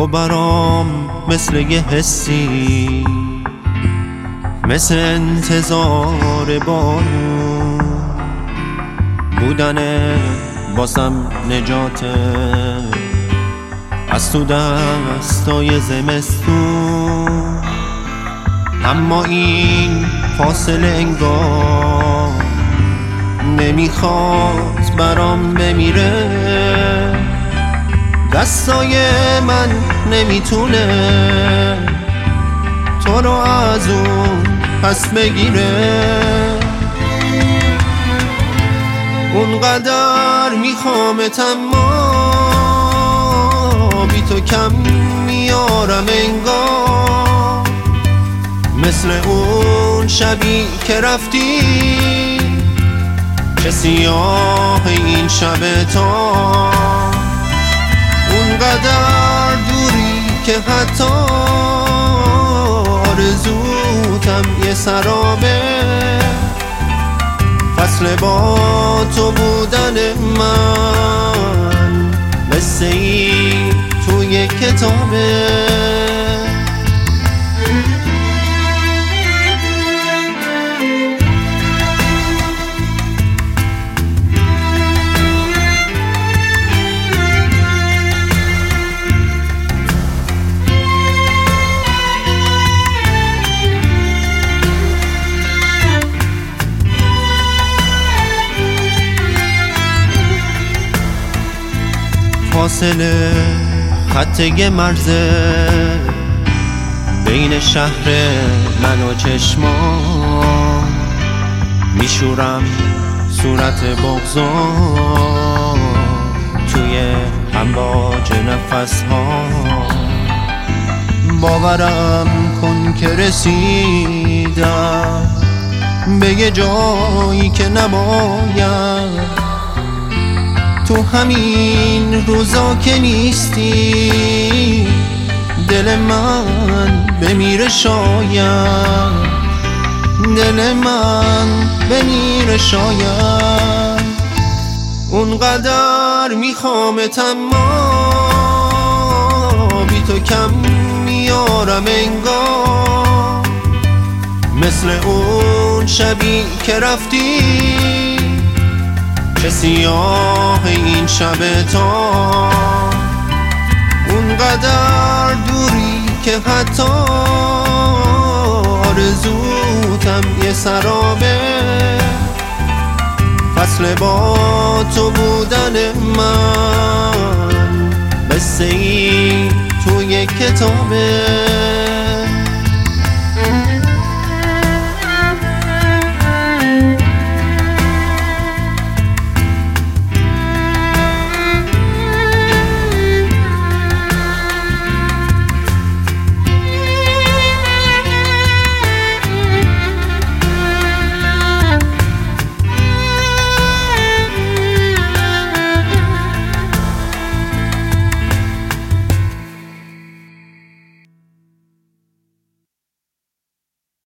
تو برام مثل یه حسی، مثل انتظار بارون بودن باسم نجاته از تو دستای زمستون. اما این فاصله انگار نمیخواد برام بمیره، دستای من نمیتونه تو رو از اون پس بگیره. اونقدر میخوامت اما بی تو کم میارم انگار، مثل اون شبی که رفتی چه سیاه این شب تا، اونقدر دوری که حتی آرزوتم یه سرابه. فصل با تو بودن من قصه ای توی کتابه. فاصله خط یه مرزه بین شهر من و چشمان، میشورم صورت بغضا توی امواج نفس ها. باورم کن که رسیدم به یه جایی که نباید، تو همین روزا که نیستی دل من بمیره شاید، دل من بمیره شاید. اونقدر میخوامت اما بی تو کم میارم انگار، مثل اون شبی که رفتی چه سیاه این شب تا، اونقدر دوری که حتی آرزوتم یه سرابه. فصل با تو بودن من قصه ای توی کتابه.